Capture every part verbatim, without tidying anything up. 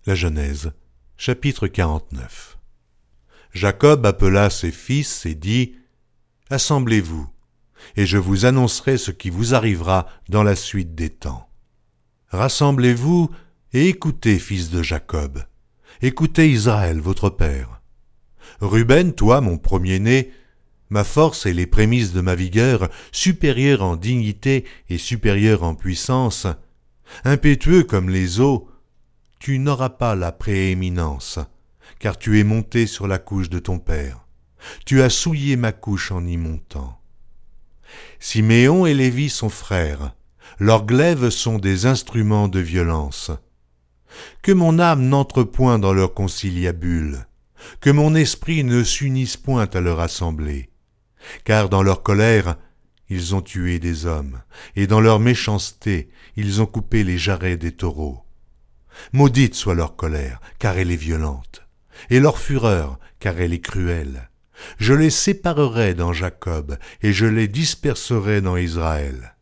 La Genèse, chapitre quarante-neuf. Jacob appela ses fils et dit « Assemblez-vous, et je vous annoncerai ce qui vous arrivera dans la suite des temps. Rassemblez-vous et écoutez, fils de Jacob, écoutez Israël, votre père. Ruben, toi, mon premier-né, ma force et les prémices de ma vigueur, supérieur en dignité et supérieur en puissance, impétueux comme les eaux, tu n'auras pas la prééminence, car tu es monté sur la couche de ton père. Tu as souillé ma couche en y montant. Siméon et Lévi sont frères, leurs glaives sont des instruments de violence. Que mon âme n'entre point dans leur conciliabule, que mon esprit ne s'unisse point à leur assemblée. Car dans leur colère, ils ont tué des hommes, et dans leur méchanceté, ils ont coupé les jarrets des taureaux. Maudite soit leur colère, car elle est violente, et leur fureur, car elle est cruelle. Je les séparerai dans Jacob, et je les disperserai dans Israël.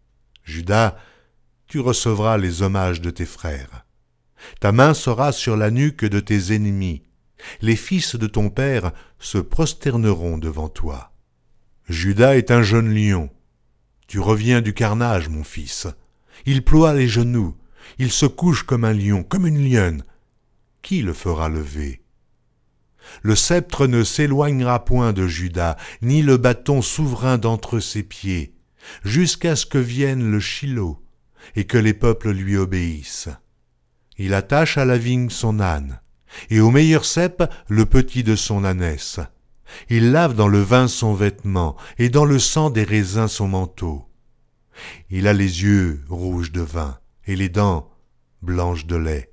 Juda, tu recevras les hommages de tes frères. Ta main sera sur la nuque de tes ennemis. Les fils de ton père se prosterneront devant toi. Juda est un jeune lion. Tu reviens du carnage, mon fils. Il ploie les genoux. Il se couche comme un lion, comme une lionne. Qui le fera lever? Le sceptre ne s'éloignera point de Juda, ni le bâton souverain d'entre ses pieds, jusqu'à ce que vienne le Shilo, et que les peuples lui obéissent. Il attache à la vigne son âne, et au meilleur cep le petit de son ânesse. Il lave dans le vin son vêtement, et dans le sang des raisins son manteau. Il a les yeux rouges de vin, et les dents blanches de lait.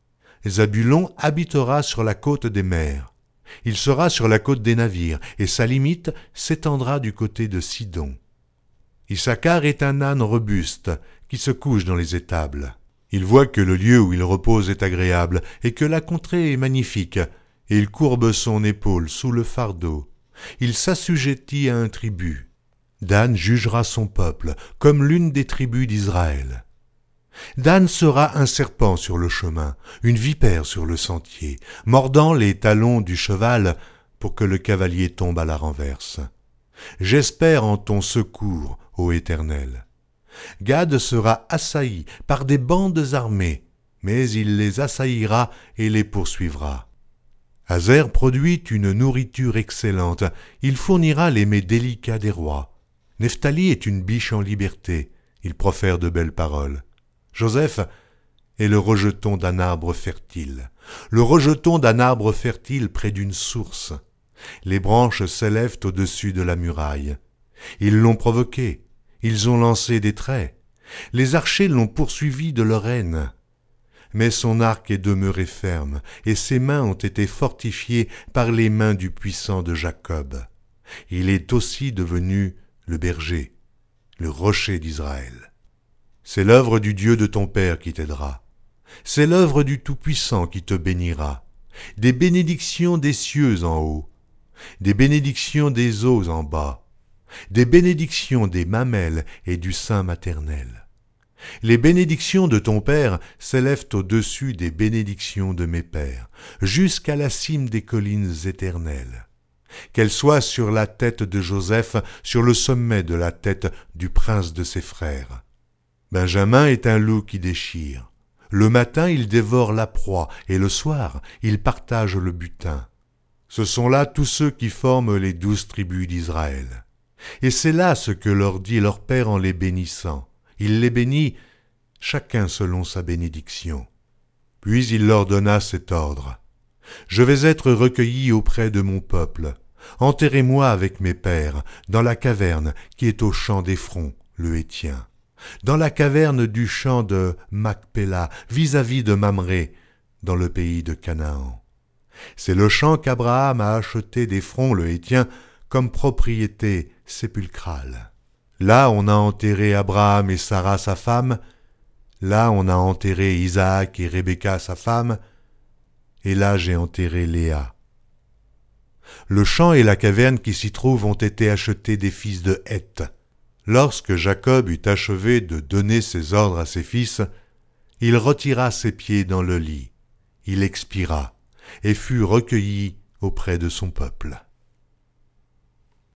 Zabulon habitera sur la côte des mers. Il sera sur la côte des navires, et sa limite s'étendra du côté de Sidon. Issachar est un âne robuste, qui se couche dans les étables. Il voit que le lieu où il repose est agréable, et que la contrée est magnifique, et il courbe son épaule sous le fardeau. Il s'assujettit à un tribut. Dan jugera son peuple, comme l'une des tribus d'Israël. Dan sera un serpent sur le chemin, une vipère sur le sentier, mordant les talons du cheval pour que le cavalier tombe à la renverse. J'espère en ton secours, ô Éternel. Gad sera assailli par des bandes armées, mais il les assaillira et les poursuivra. Azer produit une nourriture excellente, il fournira les mets délicats des rois. Nephtali est une biche en liberté, il profère de belles paroles. Joseph est le rejeton d'un arbre fertile, le rejeton d'un arbre fertile près d'une source. Les branches s'élèvent au-dessus de la muraille. Ils l'ont provoqué, ils ont lancé des traits. Les archers l'ont poursuivi de leur haine. Mais son arc est demeuré ferme, et ses mains ont été fortifiées par les mains du puissant de Jacob. Il est aussi devenu le berger, le rocher d'Israël. C'est l'œuvre du Dieu de ton père qui t'aidera. C'est l'œuvre du Tout-Puissant qui te bénira. Des bénédictions des cieux en haut, des bénédictions des eaux en bas, des bénédictions des mamelles et du sein maternel. Les bénédictions de ton père s'élèvent au-dessus des bénédictions de mes pères, jusqu'à la cime des collines éternelles. Qu'elles soient sur la tête de Joseph, sur le sommet de la tête du prince de ses frères. Benjamin est un loup qui déchire. Le matin, il dévore la proie, et le soir, il partage le butin. Ce sont là tous ceux qui forment les douze tribus d'Israël. Et c'est là ce que leur dit leur père en les bénissant. Il les bénit, chacun selon sa bénédiction. Puis il leur donna cet ordre. Je vais être recueilli auprès de mon peuple. Enterrez-moi avec mes pères, dans la caverne qui est au champ d'Éphron, le Héthien, dans la caverne du champ de Macpéla, vis-à-vis de Mamré, dans le pays de Canaan. C'est le champ qu'Abraham a acheté d'Éphron, le Héthien, comme propriété sépulcrale. Là on a enterré Abraham et Sarah sa femme, là on a enterré Isaac et Rebecca sa femme, et là j'ai enterré Léa. Le champ et la caverne qui s'y trouvent ont été achetés des fils de Heth. Lorsque Jacob eut achevé de donner ses ordres à ses fils, il retira ses pieds dans le lit. il expira et fut recueilli auprès de son peuple.